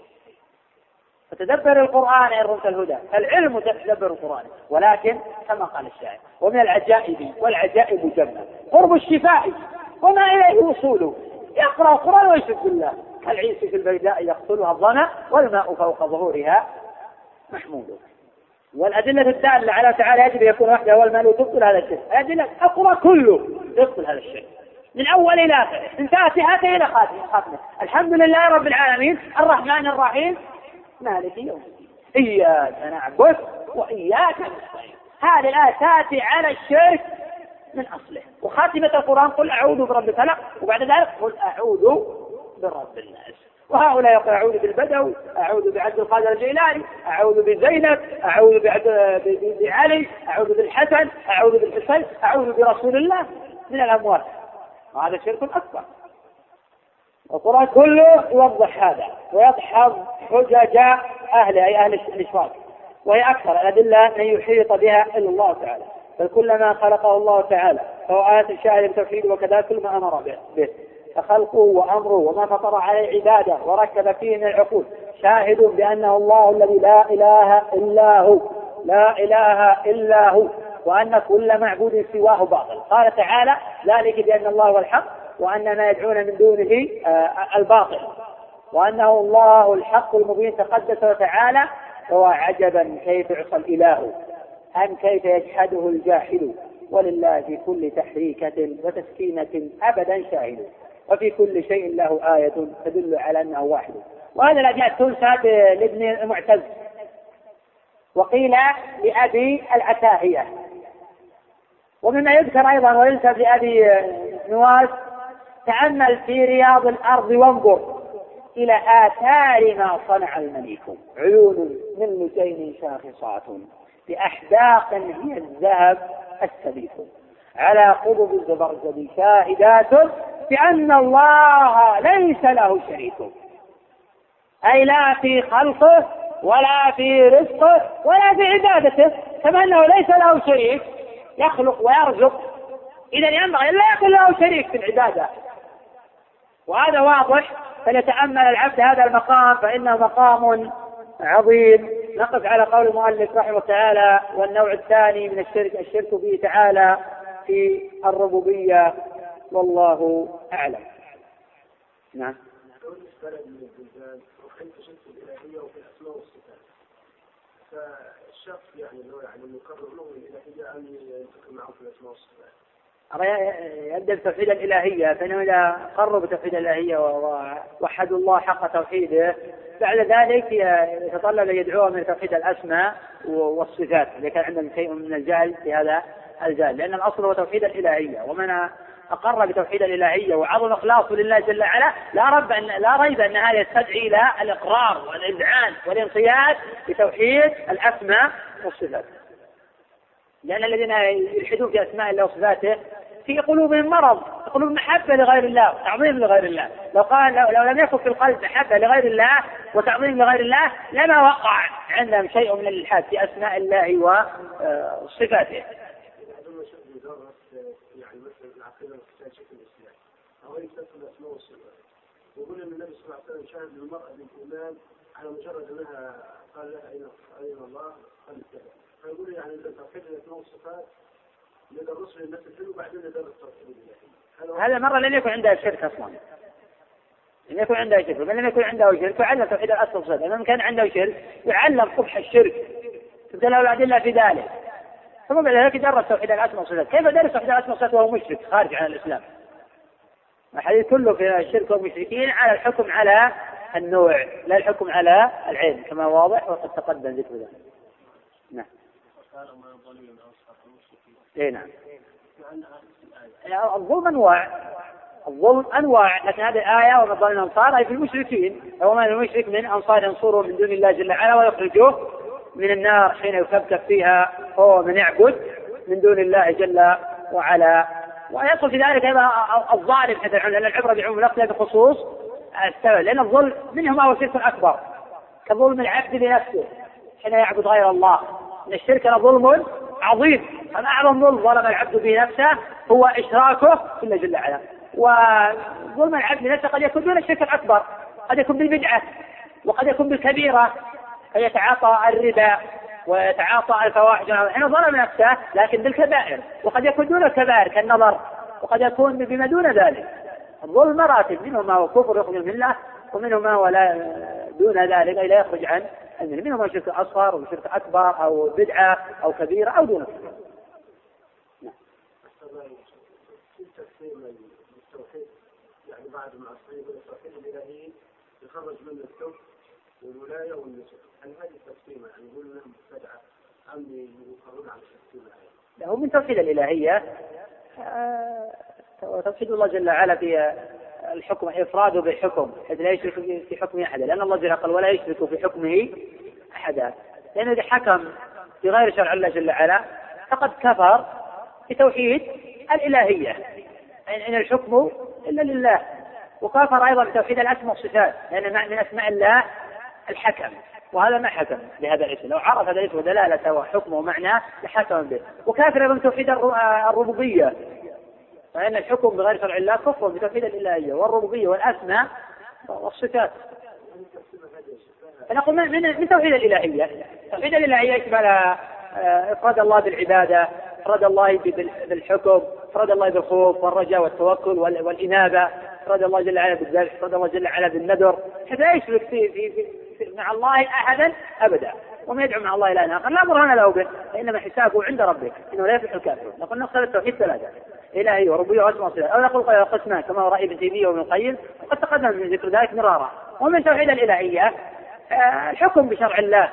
فتدبر القرآن إن رمت الهدى، العلم تدبر القرآن. ولكن كما قال الشاعر ومن العجائب والعجائب جنة قرب الشفاء وما إليه وصوله، يقرأ القرآن ويشرك بالله كالعيس في البيداء يقتلها الظمأ والماء فوق ظهورها محمود. والأدلة الدالة على تعالى يجب يكون وحده هو المال تبطل هذا الشيء. الأدلة أقرأ كله تبطل هذا الشيء من أول إلى آخر، من فاتحته إلى خاتمه. الحمد لله رب العالمين الرحمن الرحيم مالك يوم الدين إياك نعبد وإياك نستعين. هذه الآية تأتي على الشرك من أصله. وخاتمة القرآن قل أعوذ برب الفلق، وبعد ذلك قل أعوذ برب الناس. وهؤلاء يقول أعوذ بالبدوي، أعوذ بعبد القادر الجيلاني، أعوذ بزينب، أعوذ بعلي، أعوذ بالحسن، أعوذ بالحسين، أعوذ برسول الله من الأموات. وهذا شرك أكبر. القرآن كله يوضح هذا ويدحض حجج أهله أي أهل الإشراك، وهي أكثر الأدلة أن يحيط بها إلا الله تعالى. فكل ما خلقه الله تعالى فهو آيات الشاهد بالتوحيد، وكذا كل ما أمر به فخلقه وأمره وما فطر عليه عباده وركب فيه من العقول شاهد بأنه الله الذي لا إله إلا هو، لا إله إلا هو، وأن كل معبود سواه باطل. قال تعالى ذلك بأن الله هو الحق وأن ما يدعون من دونه الباطل، وأنه الله الحق المبين تقدس وتعالى. وعجبا كيف يعصى الإله أم كيف يجحده الجاحد، ولله في كل تحريكة وتسكينة أبدا شاهد، وفي كل شيء له آية تدل على أنه واحد. وهذا الأبيات تنسب لابن المعتز، وقيل لأبي العتاهية. ومما يذكر أيضا وينسب لأبي نواس تأمل في رياض الأرض وانظر إلى آثار ما صنع المليك، عيون من لجين شاخصات بأحداق هي الذهب السبيك، على قبب الزبرجد شاهدات بأن الله ليس له شريك، أي لا في خلقه ولا في رزقه ولا في عبادته، كما أنه ليس له شريك يخلق ويرزق، إذا ينبغي أن لا يكون له شريك في العبادة. وهذا واضح، فليتأمل العبد هذا المقام فإنه مقام عظيم. نقف على قول المؤلف رحمه الله تعالى. والنوع الثاني من الشرك الشرك به تعالى في الربوبية، والله أعلم. نعم. فالشخص يعني لو يعني يقرر له الإلهية أن ينتقل معه في الأسماء والصفات. يبدأ بتوحيد الإلهية، فإنه إذا قرروا بتوحيد الإلهية ووحدوا الله حق توحيده بعد ذلك يتطلب أن يدعوه من توحيد الأسماء والصفات إذا كان عندهم شيء من الجهل في هذا الجهل، لأن الأصل هو توحيد الإلهية. ومن أقر بتوحيد الإلهية وعظم إخلاصه لله جل وعلا لا ريب أن لا ريب أن هذا يستدعي إلى الإقرار والإذعان والانقياد بتوحيد الأسماء والصفات. لأن الذين يلحدون في أسماء الله وصفاته في قلوبهم مرض، في قلوبهم محبة لغير الله وتعظيم لغير الله. لو قال لو, لو لم يكن في القلب محبة لغير الله وتعظيم لغير الله لما وقع عندهم شيء من الإلحاد في أسماء الله وصفاته. يعني مثلا العقيدة والشيخ الإسلام أو يستثنى الأسماء والصفات، ويقول أن النبي صلى الله عليه وسلم شاهد للمرأة بالإيمان على مجرد أنها قال لها أين أين الله قالت كذا، فيقول يعني إذا توحيد الأسماء والصفات ندرسه للناس الحلو وبعدين ندرس توحيد الله. هذا مرة لم يكن عندها شرك أصلا، لم يكن عندها شرك، ومن لم يكن عنده شرك يعلم توحيد الأصل والصفات، لما كان عنده شرك يعلم قبح الشرك تبدأ له الأدلة في ذلك، ثم بعد ذلك درس توحيد الأسماء والصفات. كيف درس توحيد الأسماء والصفات وهو مشرك خارج عن الإسلام؟ الحديث كله في الشرك والمشركين على الحكم على النوع لا الحكم على العين كما واضح وقد تقدم ذكر ذلك. نعم. اي نعم. الظلم انواع، الظلم انواع، لكن هذه الآية ومن ظلم الأنصار أي في المشركين، وما المشرك من أنصار ينصره من دون الله جل وعلا ويخرجوه من النار حين يكبكب فيها هو من يعبد من دون الله جل وعلا. ويدخل في ذلك أيضا الظالم حتى لأن العبرة بعموم اللفظ بخصوص السبب، لأن الظلم منه ما هو شرك أكبر كظلم العبد لنفسه حين يعبد غير الله، إن الشرك ظلم عظيم، فأعظم ظلم ظلم العبد بنفسه هو إشراكه بالله جل وعلا. وظلم العبد لنفسه قد يكون دون الشرك الأكبر، قد يكون بالبدعة وقد يكون بالكبيرة، فيتعاطى الربا ويتعاطى الفواحش حين ظلم نفسه، لكن بالكبائر، وقد يكون دون الكبائر كالنظر، وقد يكون بما دون ذلك. الظلم مراتب، منه ما هو كفر يخرج من الله، ومنه ما هو لا دون ذلك أي لا يخرج عن المله، منه ما شرك أصغر وشرك أكبر أو بدعة أو كبيرة أو دون كبيرة. التوحيد يعني بعد ما أصيب التوحيد الإلهي يخرج من الكفر والولاية والنصر، هل هذه التقسيمة يعني يقول لهم مبتدعة أم يقررون على التقسيمة؟ له من توحيد الإلهية توحيد الله جل وعلا في الحكم، إفراده بالحكم حيث لا يشرك في حكمه أحدا، لأن الله جل قال ولا يشرك في حكمه أحدا، لأنه إذا حكم بغير شرع الله جل وعلا فقد كفر بتوحيد الإلهية، إن الحكم إلا لله، وكفر أيضا بتوحيد الأسماء والصفات، لأن من أسماء الله الحكم، وهذا ما حكم بهذا الاسم، لو عرف هذا الاسم ودلالته وحكمه ومعناه لحكم به. وكافر أيضا بتوحيد الربوبية، فإن الحكم بغير شرع الله كفر بتوحيد الإلهية والربوبية والأسماء والصفات. فنقول من من توحيد الإلهية، توحيد الإلهية يشمل إفراد الله بالعبادة، إفراد الله بالحكم، إفراد الله بالخوف والرجاء والتوكل والإنابة، إفراد الله جل وعلا بالذبح، إفراد الله جل وعلا بالنذر، حتى لا يشرك في, في, في, في مع الله أحدا أبدا، وما يدعو مع الله إلى آخر لا برهان له به، فإنما حسابه عند ربك إنه لا يفلح الكافر. نقول نقصد التوحيد ثلاثة، إلهي وربوبية وأسماء وصفات، أو نقول قسمان كما هو رأي ابن تيمية وابن القيم، وقد تقدم من ذكر ذلك مرارا. ومن توحيد الإلهية الحكم بشرع الله،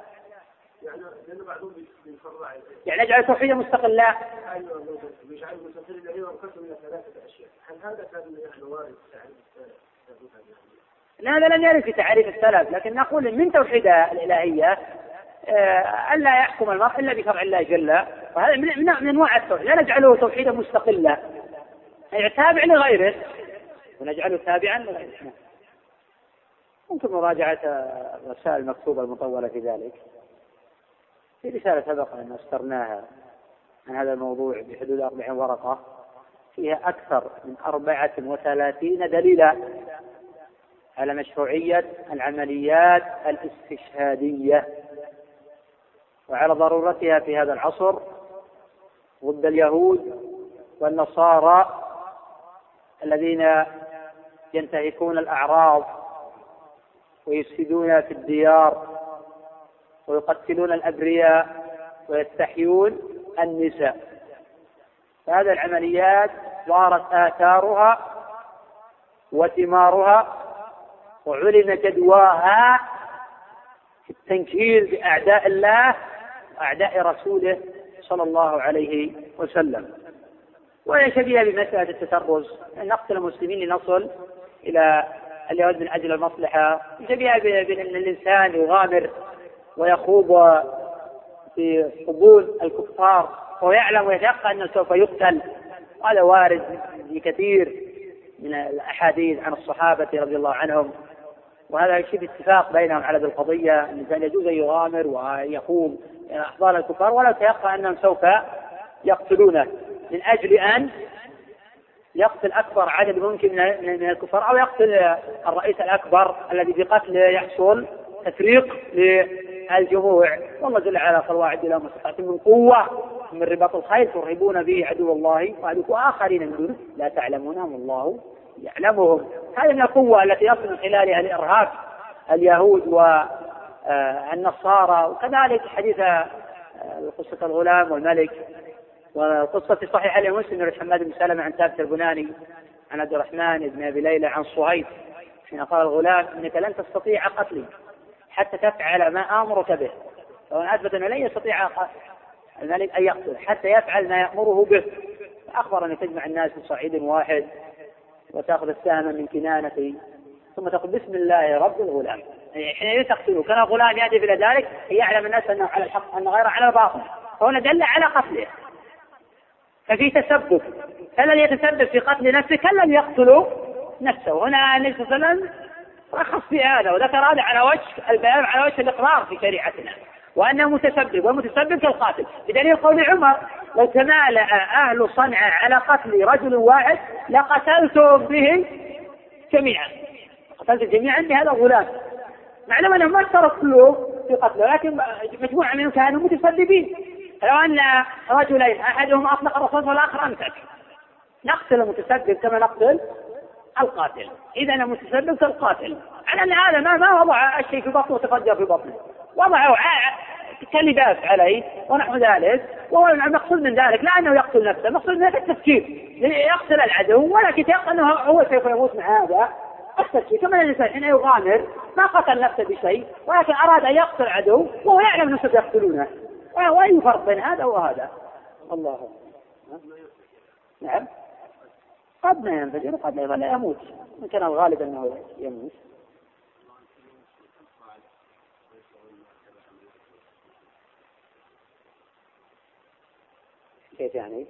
يعني يجعل توحيدا مستقلا. يجعل مستقل الإلهي وانقسم إلى ثلاثة أشياء، هل هذا كان يعني وارد تعريف السلف؟ لا هذا لم يرد في تعريف السلف، لكن نقول من توحيد الإلهية ألا يحكم المرء إلا بشرع الله جل، وهذا من من أنواع التوحيد، لا نجعله توحيدا مستقلا يعني تابع لغيره ونجعله تابعا لغيره. ممكن مراجعة الرسائل المكتوبة المطولة في ذلك، في رسالة سبق أن أسترناها عن هذا الموضوع بحدود أربعين ورقة، فيها أكثر من أربعة وثلاثين دليلا على مشروعية العمليات الاستشهادية وعلى ضرورتها في هذا العصر ضد اليهود والنصارى الذين ينتهكون الأعراض ويفسدون في الديار ويقتلون الأبرياء ويستحيون النساء. فهذه العمليات ظهرت آثارها وثمارها وعلن جدواها في التنكيل بأعداء الله وأعداء رسوله صلى الله عليه وسلم، وهي شبيهة بمسألة التسرز، أن نقتل المسلمين لنصل إلى اليهود من أجل المصلحة، شبيهة بأن الإنسان يغامر ويخوض في قبول الكفار وهو يعلم ويتيقن أنه سوف يقتل. وهذا وارد في كثير من الأحاديث عن الصحابة رضي الله عنهم، وهذا شيء اتفاق بينهم على هذه القضية. الإنسان يجوز أن يغامر ويقوم أحضان الكفار ولا يتيقن أنهم سوف يقتلونه من أجل أن يقتل أكبر عدد ممكن من الكفار، أو يقتل الرئيس الأكبر الذي بقتله يحصل تفريق للجموع. والله جل وعلا قال: واعدوا لهم ما استطعتم من قوة من رباط الخيل ترهبون به عدو الله وعدوكم آخرين من دونه لا تعلمونهم والله يعلمهم. هذه من القوة التي يصل من خلالها الإرهاب اليهود والنصارى. وكذلك حديث قصة الغلام والملك، وقصة في صحيح مسلم من حماد بن سلمة عن ثابت البناني عن عبد الرحمن بن أبي ليلى عن صهيب حين قال الغلام: إنك لن تستطيع قتلي حتى تفعل ما آمرك به. فهو أثبت أنه لن يستطيع الملك أن يقتل حتى يفعل ما يأمره به. فأخبر أن تجمع الناس في صعيد واحد وتأخذ السهم من كنانته ثم تقول: بسم الله رب الغلام. حين تقتله كان الغلام يأتي إلى ذلك يعلم الناس أنه على الحق أن غيره على الباطل، فهنا دل على قتله. ففي تسبب، فالذي يتسبب في قتل نفسه كلم يقتل نفسه. هنا النبي صلى الله عليه وسلم رخص في هذا وذكر هذا على وجه البيان على وجه الإقرار في شريعتنا، وأنه متسبب والمتسبب كالقاتل، بدليل قول عمر: لو تمالأ أهل صنعاء على قتل رجل واحد لقتلتم به جميعا، قتلت جميعا بهذا الغلام، معلوم أنهم ما اشتركوا في قتله لكن مجموعة منهم كانوا متسببين. لو أن رجلين أحدهم أطلق الرصاص والآخر أمسك، نقتل المتسبب كما نقتل القاتل. إذا المتسبب كالقاتل، على أن هذا ما ما وضع الشيء في بطنه وتفجر في بطنه، وضعه كلباس عليه ونحو ذلك. وهو المقصود من ذلك لا أنه يقتل نفسه، المقصود من ذلك التفكير، يقتل العدو ولكن يتيقن أنه هو سوف يموت مع هذا التفكير. كما الإنسان حين يغامر ما قتل نفسه بشيء ولكن أراد أن يقتل عدو وهو يعلم أنه سوف يقتلونه، وأي فرق بين هذا وهذا؟ الله. نعم، قد ما ينفجر وقد أيضا لا يموت، إن كان الغالب أنه يموت. كيف يعني؟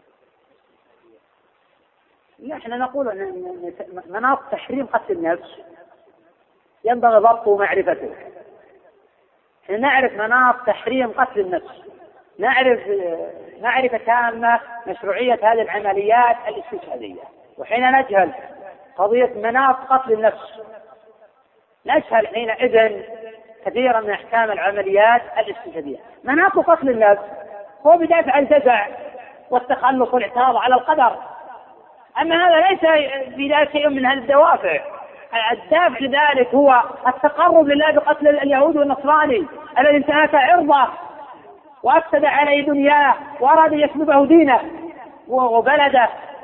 لا، احنا نقول أن مناط تحريم قتل النفس ينبغي ضبطه ومعرفته. احنا نعرف مناط تحريم قتل النفس، نعرف معرفة تامة مشروعية هذه العمليات الاستشهادية. وحين نجهل قضية مناط قتل النفس نجهل حينئذ كثيرا من أحكام العمليات الاستشهادية. مناط قتل النفس هو بدافع الجزع والتخلص والاعتراض على القدر، أما هذا ليس في ذلك شيء من هذه الدوافع. الدافع لذلك هو التقرب لله بقتل اليهود والنصراني الذي انتهك عرضه وأفسد عليه دنياه وأراد يسلبه دينه وبلده.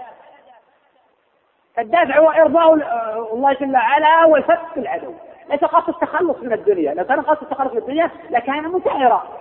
فالدافع هو إرضاء الله جل وعلا والفتح العدو، ليس قصد التخلص من الدنيا. لو كان قصد التخلص من الدنيا لكان متعرا.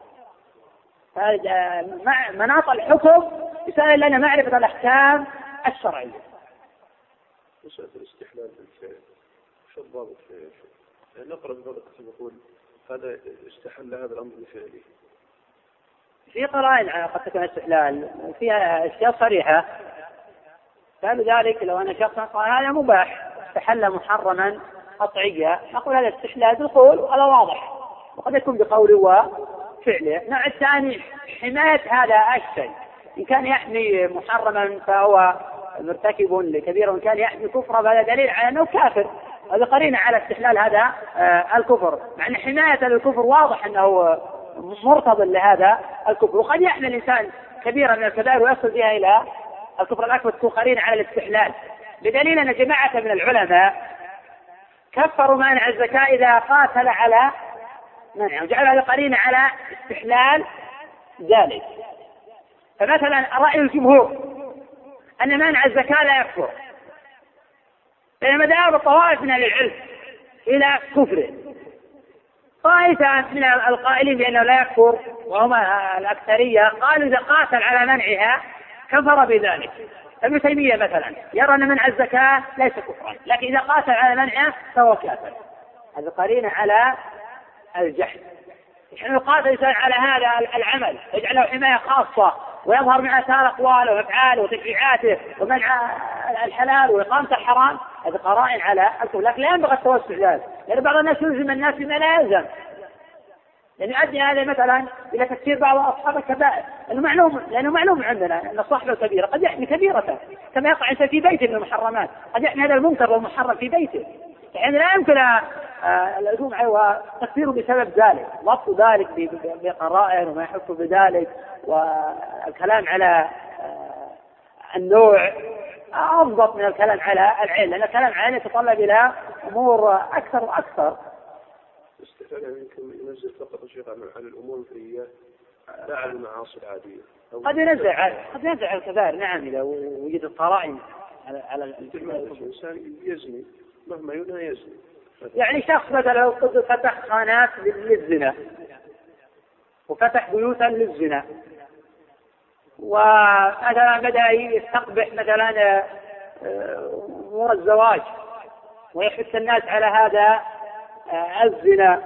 مناط الحكم يسأل لنا معرفة الأحكام الشرعية. مسألة الاستحلال بالفعل شو الضابط فيه؟ نقرأ بقول يقول هذا استحل هذا الأمر بفعله. في قرائن قد تكون استحلال فيها أشياء صريحة، قالوا ذلك لو أن شخصا قال هذا مباح استحل محرما قطعيا نقول هذا استحلال بالقول وهذا واضح، وقد يكون بقول وفعله. النوع الثاني حماية هذا الشيء، إن كان يحمي محرما فهو مرتكب لكبير، وإن كان يحمي كفرا فهذا دليل على أنه كافر. هذا قرينة على استحلال هذا آه الكفر، مع أن حماية الكفر واضح أنه مرتضى لهذا الكفر. وقد يحمل الإنسان كبيرا من الكبائر ويصل بها إلى الكفر الأكبر، تكون قرينة على الاستحلال، بدليل أن جماعة من العلماء كفروا مانع الزكاة إذا قاتل على منع، وجعل هذه قرينة على استحلال ذلك. فمثلا رأي الجمهور أن مانع الزكاة لا يكفر، بينما ذهب الطوائف من العلم إلى كفره. طائفة من القائلين بأنه لا يكفر وهم الأكثرية قالوا إذا قاتل على منعها كفر بذلك. ابن تيمية مثلا يرى أن منع الزكاة ليس كفرا، لكن إذا قاتل على منعها فهو كافر. هذا قرينة على الجحد. نحن يقاتل الإنسان على هذا العمل، يجعل له حماية خاصة ويظهر من آثار أقواله وأفعاله وتشريعاته ومنع الحلال وإقامة الحرام، هذه قرائن على الكفر. لكن لا ينبغي التوسع ذلك، لأن بعض الناس يلزم الناس بما لا يلزم، لأن يؤدي هذا مثلا إلى تكفير بعض أصحاب الكبائر، لأنه معلوم لأنه معلوم عندنا أن صاحب الكبيرة قد يحمي كبيرة كما يقع إنسان في بيته من المحرمات، قد يحمي هذا المنكر والمحرم في بيته، يعني لا يمكن الهجوم عليه وتكفيره بسبب ذلك، ضبط ذلك بقرائن وما يحث بذلك، والكلام على النوع أضبط من الكلام على العين، لأن الكلام على العين يتطلب إلى أمور أكثر وأكثر. استفاد منكم ينزل فقط الشيخ على الأمور الفرية لا على المعاصي العادية. قد ينزل على قد ينزل على الكبائر، نعم، إذا وجد القرائن على على الإنسان يزني مهما ينهى يزني. يعني شخص مثلا فتح خانات للزنا وفتح بيوتا للزنا، ومثلا بدأ يستقبح مثلا أمور الزواج ويحث الناس على هذا الزنا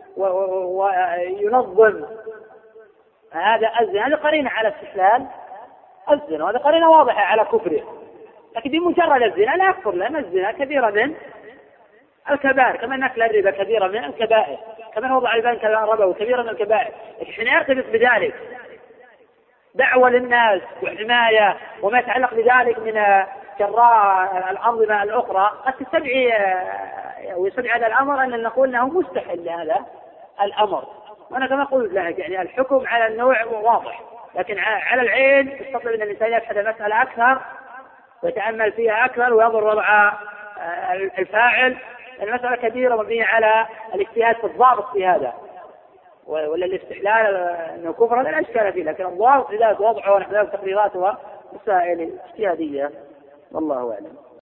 وينظم هذا الزنا، هذا قرينة على استحلال الزنا، وهذا قرينة واضحة على كفره. لكن بمجرد الزنا لا يكفر، لأن الزنا كبيرة من الكبائر، كما أن أكل الربا كبيرة من الكبائر، كما وضع البنك الربوي كبيرة من الكبائر. لكن حين يرتبط بذلك دعوة للناس وحماية وما يتعلق بذلك من جراء الأنظمة الأخرى، قد تستدعي ويستدعي هذا الأمر أن نقول أنه مستحيل لهذا الأمر. وأنا كما قلت لك يعني الحكم على النوع واضح، لكن على العين يستطيع أن الإنسان يبحث المسألة أكثر ويتأمل فيها أكثر وينظر وضع الفاعل. المسألة كبيرة مبنية على الاجتهاد في الضابط في هذا، ولا الاستحلال أنه كفر لا إشكال فيه، لكن الضابط في ذلك وضعه ونحن تقريراتها مسائل اجتهادية والله أعلم.